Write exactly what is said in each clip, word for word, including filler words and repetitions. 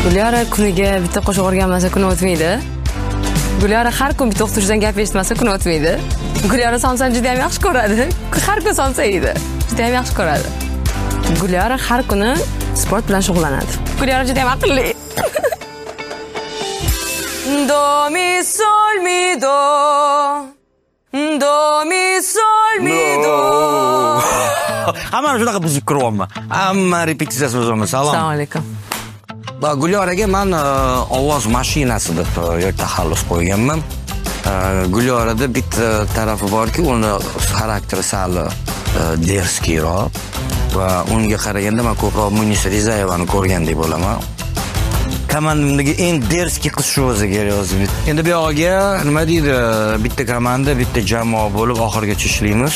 Guliyora kuniga bitta qo'shiq o'rganmasa kun o'tmaydi. Guliyora har kun bitta o'qituvchidan gap eshitmasa kun o'tmaydi. Guliyora somsani juda ham yaxshi ko'radi. Har kun somsa yeydi. Juda ham yaxshi ko'radi. Guliyora har kuni sport bilan shug'ullanadi. Guliyora juda ham aqlli. Do mi sol mi do. Do mi sol mi do. Hamma shunaqa buzib ko'ryapman. Hamma repetitsiyasi o'zim. Salom. Assalomu alaykum. Gulyoraga men ovoz mashinasi deb taxallus qo'yganman. Gulyorada bitta tarafi borki, uni xarakteri sal derskiyroq va unga qaraganda men ko'proq Munisa Rizayevani ko'rgandek bo'laman. Komandamdagi eng derskiy qiz shu o'zi kerak. Endi bu yoqqa nima deydi, bitta komanda, bitta jamoa bo'lib oxirigacha ishlaymiz.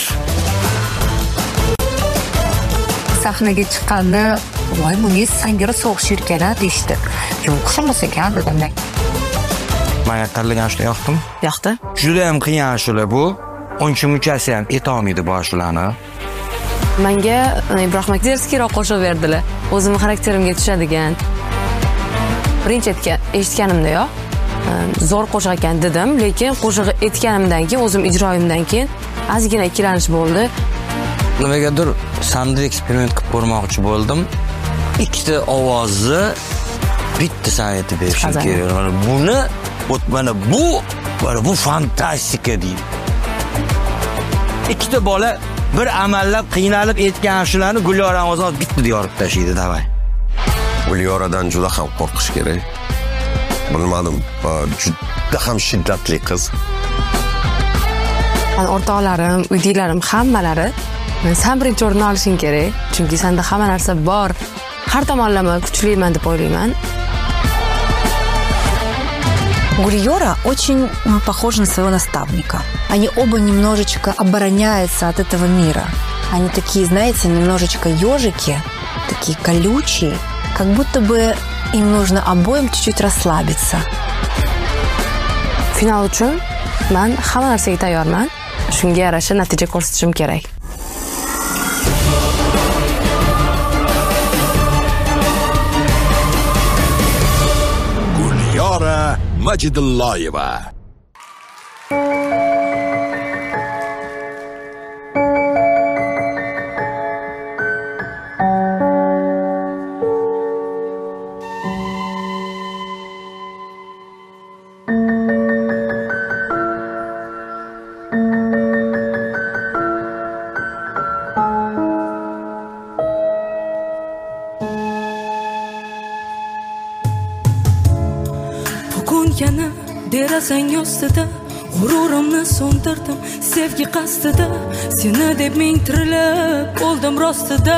Sahnaga chiqqanda voy Munis sangira so'q shirkana deyishdi. Yo'q, o'xshamas ekan dedim. Menga tanlagan ashula yoqdimi? Yoqdi. Juda ham qiyin ashula bu. Uncha munchasi ham etolmaydi bu ashulani. Menga Ibrohim Akderskiyroq qo'shib berdilar. O'zimning xarakterimga tushadigan. Birinchi eshitganimda yo, zo'r qo'shiq ekan dedim, lekin qo'shig'i aytganimdan keyin, o'zim ijroyimdan keyin ozgina ikkilanish bo'ldi. Nimagadir sanda eksperiment qilib ko'rmoqchi bo'ldim. Ikkita ovozni bitta san'atda berishim kerak. Mana buni, mana bu, mana bu fantastika deydi. Ikkita bola bir amallab qiynalib aytgan shularni Gulyorani o'zi bitta yorib tashlaydi, davay. Gulyoradan juda ham qo'rqish kerak. Bilmadim, juda ham shiddatli qiz. Men o'rtoqlarim, uydagilarim hammalari sen birinchi o'rinni olishing kerak, chunki senda hamma narsa bor. Har tomonlama kuchliman deb o'ylayman. Гульора очень похожа на своего наставника. Они оба немножечко обороняются от этого мира. Они такие, знаете, немножечко ежики, такие колючие, как будто бы им нужно обоим чуть-чуть расслабиться. Final uchun men hamma narsaga tayyorman. Shunga yarasha natija ko'rsatishim kerak. Guliyora Majidulloyeva. Yana derazang ostida g'ururimni so'ndirdim sevgi qasdida seni deb ming tirilib o'ldim rostida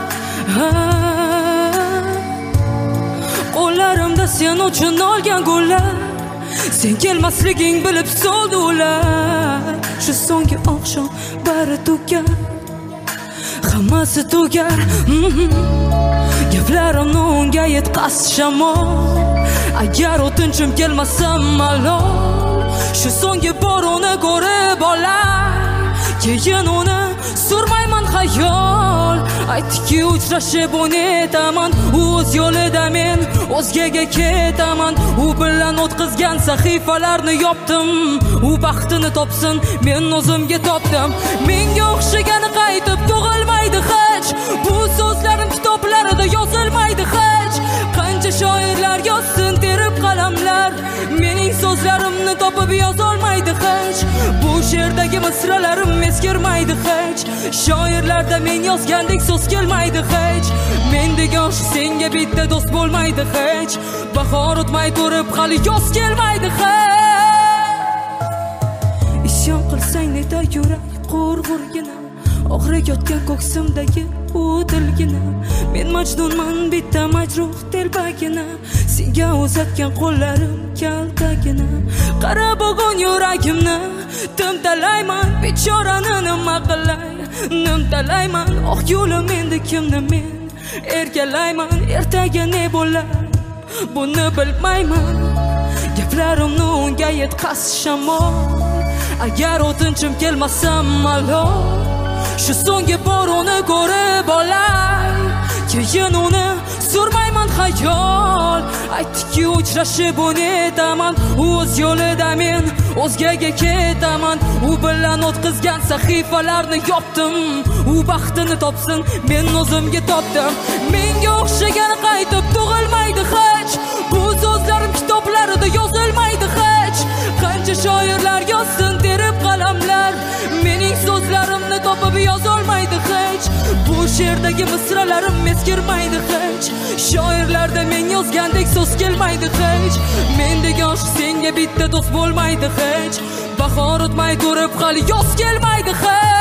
qo'llarimda sen uchun olgan gullar sen kelmasliging bilib soldi ular shu so'nggi oqshom bari tugar hammasi tugar gaplarimni unga yetkaz shamol agar o'tinchim kelmasa malol shu so'nggi boruni ko'rib olay keyin uni surmayman xayol aytdiki uchrashib o'ynaytaman o'z yo'lida men o'zgaga ketaman u bilan o'tkazgan sahifalarni yopdim u baxtini topsin men o'zimga topdim menga o'xshagani qaytib tug'ilmaydi hech bu so'zlarim kitoblarida yozilmaydi hech qancha shoirlar yozsin terib qalamlar mening so'zlarimni topib yozolmaydi hech bu she'rdagi misralarim eskirmaydi hech shoirlarda men yozgandek so'z kelmaydi hech men degan shu senga bitta do'st bo'lmaydi hech bahor o'tmay turib hali yoz kelmaydi hech isyon qilsang neta yurak qo'rg'urgina og'riyotgan ko'ksimdagi u dilgina men majnunman bitta majruh telbagina senga uzatgan qo'llarim kaltagina qara bugun yuragimni timtalayman bechorani nima qilay nimtalayman oq yo'lim endi kimni men erkalayman ertaga ne bo'lar buni bilmayman gaplarimni unga yetkaz shamol agar o'tinchim kelmasa malol shu so'nggi boruni ko'rib olay keyin uni surmayman xayol aytdiki uchrashib unetaman o'z yo'lida men o'zgaga ketaman u bilan o'tkazgan sahifalarni yopdim u baxtini topsin men o'zimga topdim menga o'xshagan qaytib tug'ilmaydi hech bu so'zlarim kitoblarida yozilmaydi hech qancha shoirlar yozsin terib qalamlar mening so'zlarimni topib yozolmaydi hech bu she'rdagi misralarim eskirmaydi hech shoirlarda men yozgandek so'z kelmaydi hech mendek oshiq senga bitta do'st bo'lmaydi hech bahor o'tmay turib hali yoz kelmaydi hech